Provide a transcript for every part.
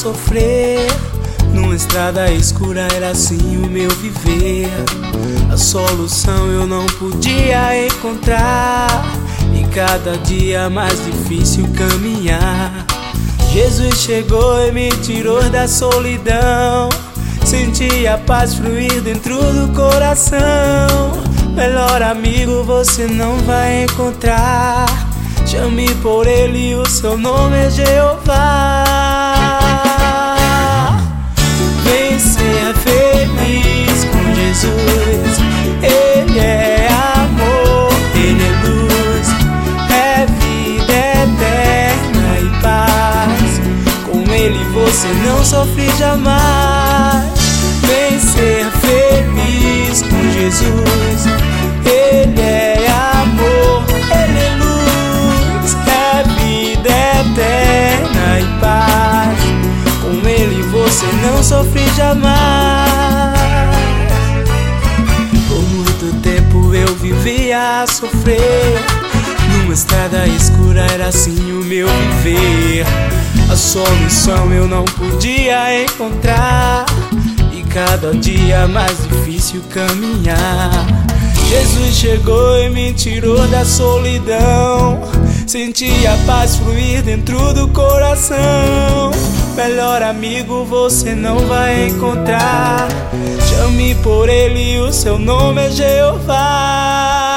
sofrer. Numa estrada escura era assim o meu viver. A solução eu não podia encontrar, e cada dia mais difícil caminhar. Jesus chegou e me tirou da solidão. Senti a paz fluir dentro do coração. Melhor amigo você não vai encontrar. Chame por ele, o seu nome é Jeová. Vem ser feliz com Jesus. Ele é amor, ele é luz, é vida eterna e paz. Com ele você não sofre jamais. Vem ser feliz com Jesus. Ele é amor, ele é luz, é vida eterna e paz. Com ele você não sofre jamais. Por muito tempo eu vivia a sofrer. Numa estrada escura era assim o meu viver. A solução eu não podia encontrar, e cada dia mais difícil caminhar. Jesus chegou e me tirou da solidão. Senti a paz fluir dentro do coração. Melhor amigo você não vai encontrar. Chame por ele, o seu nome é Jeová.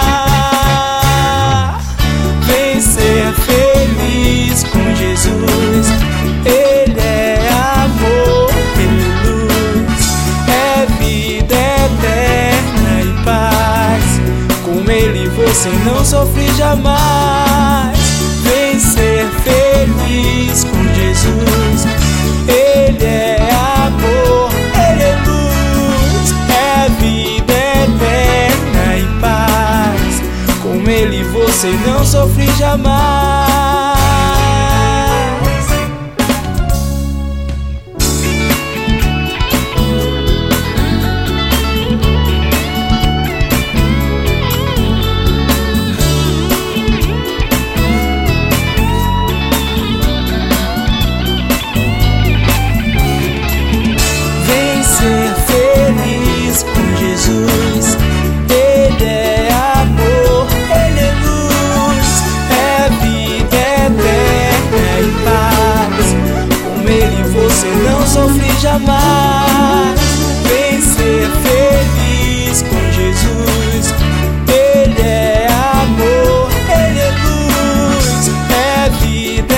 Vem ser feliz com Jesus. Ele é amor, ele é luz, é vida eterna e paz. Com ele você não sofre jamais. Vem ser feliz com Jesus. Ele é amor, ele é luz, é vida eterna e paz. Com ele você não sofre jamais. Você não sofre jamais. Vem ser feliz com Jesus. Ele é amor, ele é luz, é vida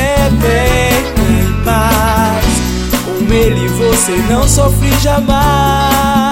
eterna e paz. Com ele você não sofre jamais.